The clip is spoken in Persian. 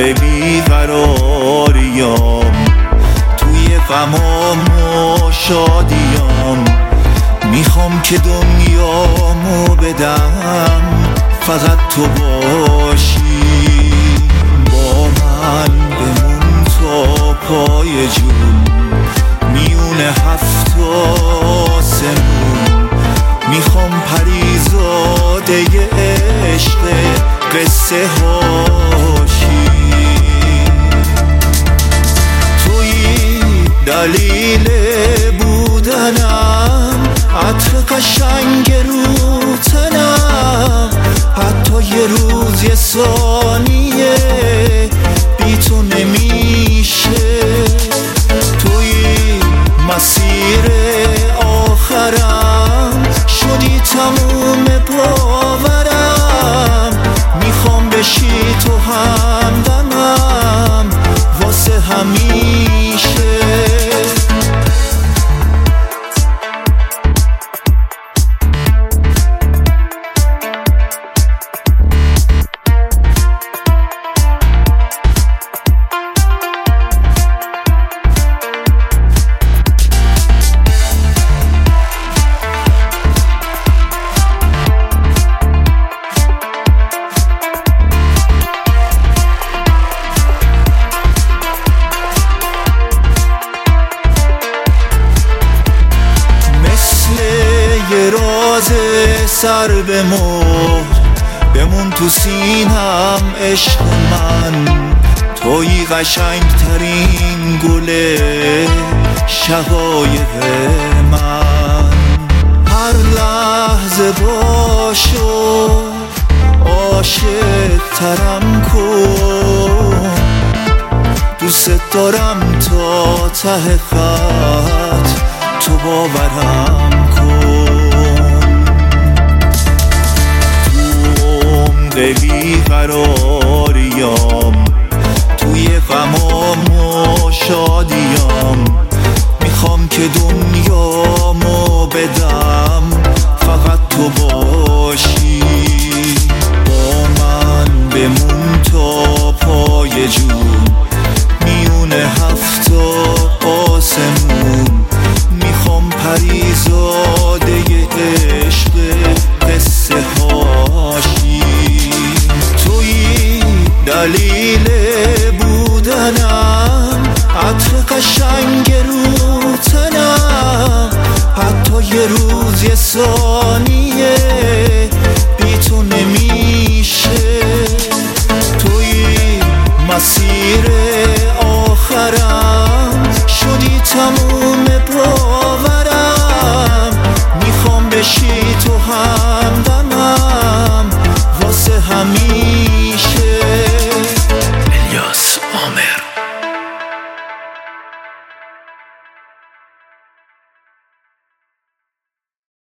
بیقراریام، توی غمام و شادیام. میخوام که دنیامو بدم فقط تو باشی، با من بمون تا پای جون، میونه 7 آسمون. میخوام پریزاده عشق قصه هاشی، توی دلیل بودنم، عطر قشنگ رو تنم. حتی یه روز یه ثانیه بی تو نمیشه، توی مسیر آخرم شدی تموم باورم. میخوام بشی تو همدمم واسه همیشه. سر بمون تو سینم عشق من، توی قشنگ ترین گل شقایق من. هر لحظه باشو عاشق ترم کن، دوست دارم تا ته خط تو باورم کن. بیقرار